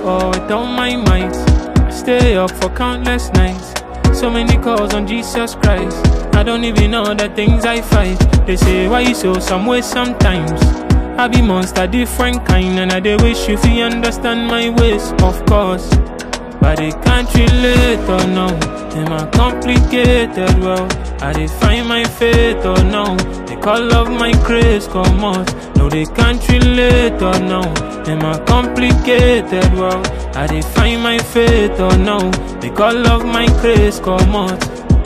all with all my might. I stay up for countless nights. So many calls on Jesus Christ. I don't even know the things I fight. They say why you so some way sometimes. I be monster different kind, and I dey wish you fi understand my ways, of course. But they can't relate or no. In my complicated world, I dey find my faith or no. They call love my grace come out. No, they can't relate or no. In my complicated world, I dey find my faith or no. They call love my grace come out.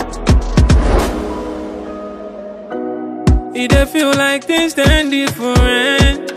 It dey feel like things turn different.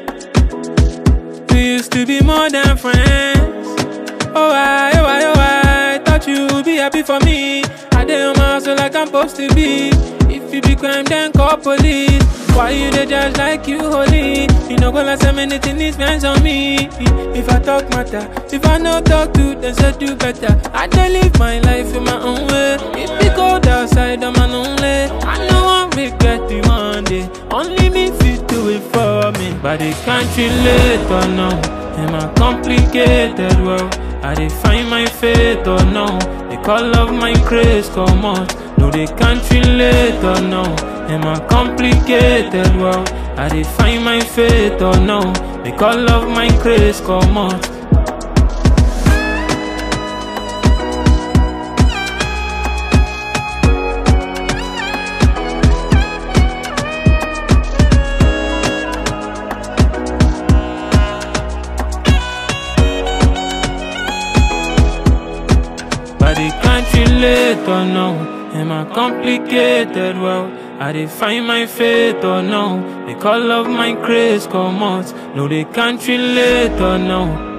We used to be more than friends. Oh I thought you would be happy for me. I dey on my hustle like I'm supposed to be. If you be crime, then call police. Why you dey judge like you holy? You know gonna say many things depends on me. If I talk matter, if I no talk to, then say do better. I dey live my life in my own way. If we go outside, I'm an only. I know I regret it one day. Only me fit do it for me. But they can't relate or no. In my complicated world, I dey find my faith or no. They call love my grace come out. No, they can't relate or no. In my complicated world, I dey find my faith or no. They call love my grace come out. But they can't relate or no. In my complicated world, I dey find my faith or no. They call love my grace come out. No, they can't relate or no.